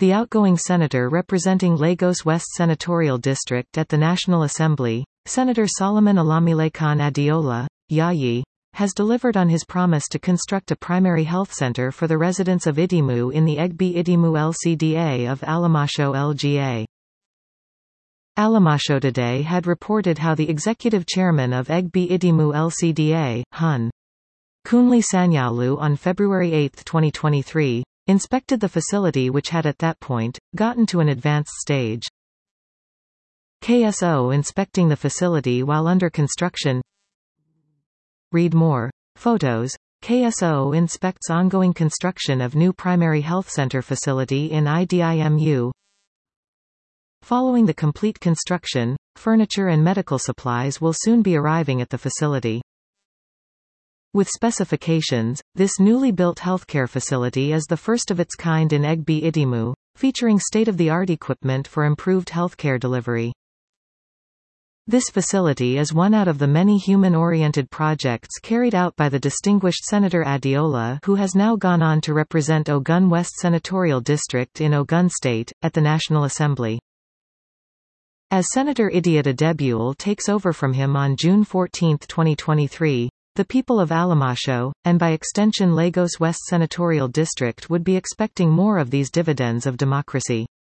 The outgoing senator representing Lagos West Senatorial District at the National Assembly, Senator Solomon Olamilekan Adeola, Yayi, has delivered on his promise to construct a primary health center for the residents of Idimu in the Egbe Idimu LCDA of Alamasho LGA. Alamasho Today had reported how the executive chairman of Egbe Idimu LCDA, Hun. Kunle Sanyaolu, on February 8, 2023, inspected the facility, which had at that point gotten to an advanced stage. KSO inspecting the facility while under construction. Read more. Photos. KSO inspects ongoing construction of new primary health center facility in IDIMU. Following the complete construction, furniture and medical supplies will soon be arriving at the facility. With specifications, this newly built healthcare facility is the first of its kind in Egbe Idimu, featuring state-of-the-art equipment for improved healthcare delivery. This facility is one out of the many human-oriented projects carried out by the distinguished Senator Adeola, who has now gone on to represent Ogun West Senatorial District in Ogun State, at the National Assembly. As Senator Idiat Adebule takes over from him on June 14, 2023, the people of Alamasho, and by extension Lagos West Senatorial District, would be expecting more of these dividends of democracy.